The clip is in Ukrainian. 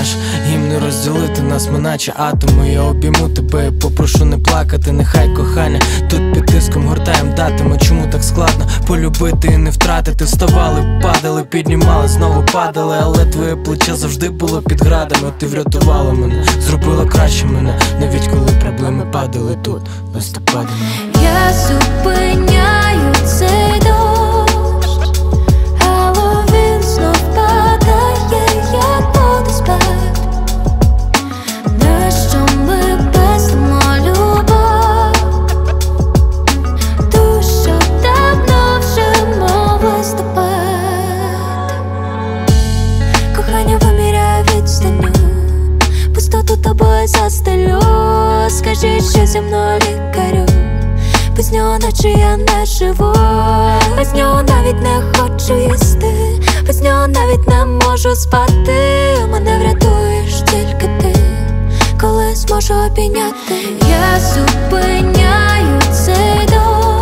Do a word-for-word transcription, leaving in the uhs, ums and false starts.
знаєш, їм не розділити нас, ми наче атоми. Я обійму тебе, я попрошу не плакати. Нехай кохання тут під тиском гортаєм датиме. Чому так складно полюбити і не втратити? Вставали, падали, піднімали, знову падали, але твоє плече завжди було під градами. Ти врятувала мене, зробила краще мене, навіть коли проблеми падали тут листопадами. Я зупиняю цей дощ, але він знов падає, як водоспад. Нащо ми пестимо любов, ту, що давно вже мов листопад. Кохання виміряє відстанню, пустоту тобою застелю. Скажіть, що зі мною, лікарю, без нього наче я не живу. Без нього навіть не хочу їсти, без нього навіть не можу спати. Мене врятуєш тільки ти, коли зможу обійняти. Я зупиняю цей дощ,